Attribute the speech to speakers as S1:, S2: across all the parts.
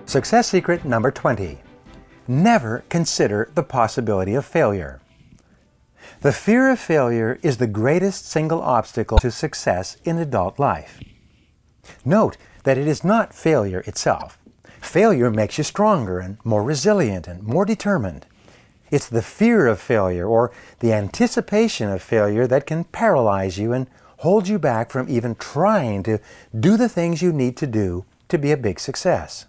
S1: Success secret number 20. Never consider the possibility of failure. The fear of failure is the greatest single obstacle to success in adult life. Note that it is not failure itself. Failure makes you stronger and more resilient and more determined. It's the fear of failure or the anticipation of failure that can paralyze you and hold you back from even trying to do the things you need to do to be a big success.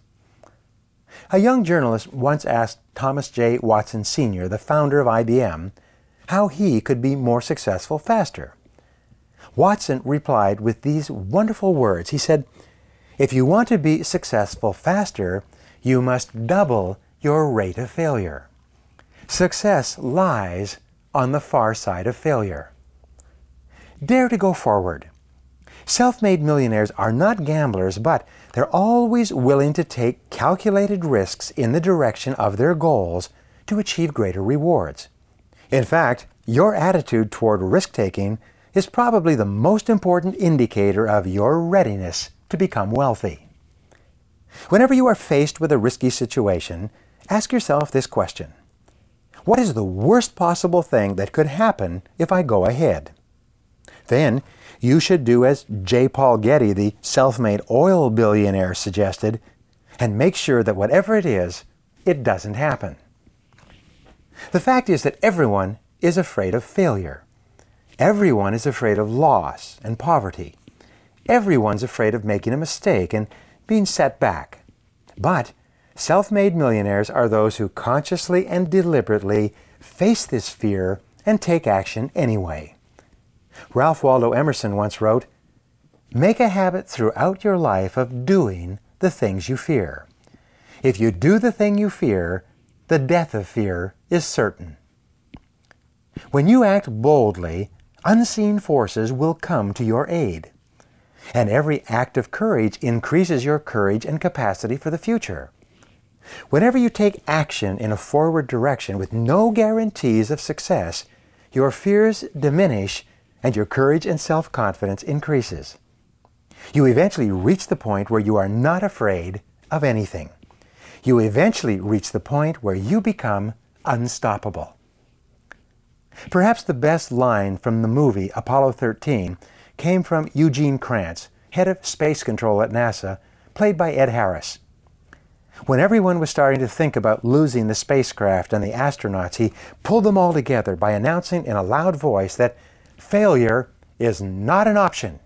S1: A young journalist once asked Thomas J. Watson Sr., the founder of IBM, how he could be more successful faster. Watson replied with these wonderful words. He said, "If you want to be successful faster, you must double your rate of failure. Success lies on the far side of failure." Dare to go forward. Self-made millionaires are not gamblers, but they're always willing to take calculated risks in the direction of their goals to achieve greater rewards. In fact, your attitude toward risk-taking is probably the most important indicator of your readiness to become wealthy. Whenever you are faced with a risky situation, ask yourself this question: what is the worst possible thing that could happen if I go ahead? Then, you should do as J. Paul Getty, the self-made oil billionaire, suggested, and make sure that whatever it is, it doesn't happen. The fact is that everyone is afraid of failure. Everyone is afraid of loss and poverty. Everyone's afraid of making a mistake and being set back. But self-made millionaires are those who consciously and deliberately face this fear and take action anyway. Ralph Waldo Emerson once wrote, "Make a habit throughout your life of doing the things you fear. If you do the thing you fear, the death of fear is certain." When you act boldly, unseen forces will come to your aid. And every act of courage increases your courage and capacity for the future. Whenever you take action in a forward direction with no guarantees of success, your fears diminish and your courage and self-confidence increases. You eventually reach the point where you are not afraid of anything. You eventually reach the point where you become unstoppable. Perhaps the best line from the movie Apollo 13 came from Eugene Kranz, head of space control at NASA, played by Ed Harris. When everyone was starting to think about losing the spacecraft and the astronauts, he pulled them all together by announcing in a loud voice that failure is not an option.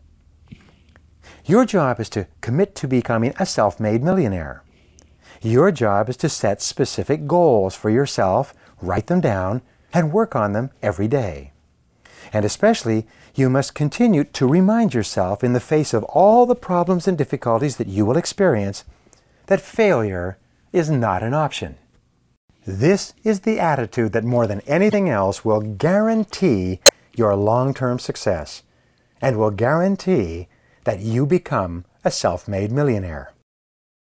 S1: Your job is to commit to becoming a self-made millionaire. Your job is to set specific goals for yourself, write them down, and work on them every day. And especially, you must continue to remind yourself in the face of all the problems and difficulties that you will experience that failure is not an option. This is the attitude that more than anything else will guarantee your long-term success and will guarantee that you become a self-made millionaire.